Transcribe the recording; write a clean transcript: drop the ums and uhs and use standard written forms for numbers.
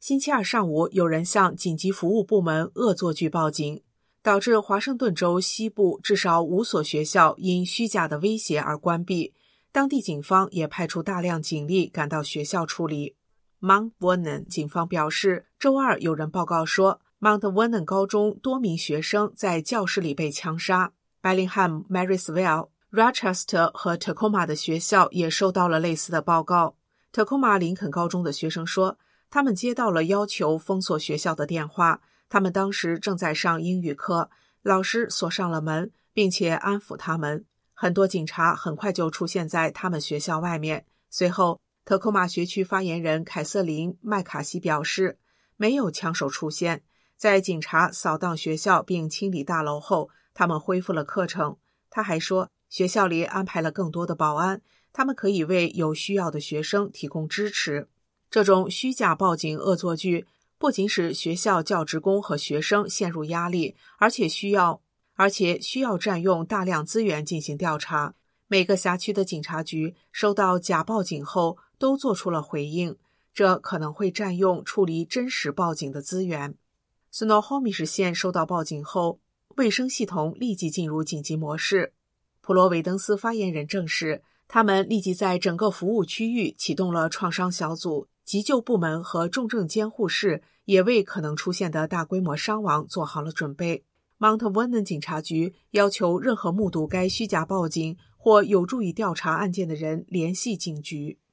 星期二上午，有人向紧急服务部门恶作剧报警，导致华盛顿州西部至少5所学校因虚假的威胁而关闭。当地警方也派出大量警力赶到学校处理。Mount Vernon 警方表示，周二有人报告说 Mount Vernon 高中多名学生在教室里被枪杀。Bellingham、Marysville、Rochester 和 Tacoma 的学校也收到了类似的报告。Tacoma 林肯高中的学生说，他们接到了要求封锁学校的电话，他们当时正在上英语课，老师锁上了门，并且安抚他们。很多警察很快就出现在他们学校外面。随后，特科马学区发言人凯瑟琳·麦卡锡表示，没有枪手出现。在警察扫荡学校并清理大楼后，他们恢复了课程。他还说，学校里安排了更多的保安，他们可以为有需要的学生提供支持。这种虚假报警恶作剧不仅使学校教职工和学生陷入压力，而且需要占用大量资源进行调查。每个辖区的警察局收到假报警后都做出了回应，这可能会占用处理真实报警的资源。Snohomish 县收到报警后，卫生系统立即进入紧急模式。普罗维登斯发言人证实，他们立即在整个服务区域启动了创伤小组，急救部门和重症监护室也为可能出现的大规模伤亡做好了准备。Mount Vernon 警察局要求任何目睹该虚假报警或有助于调查案件的人联系警局。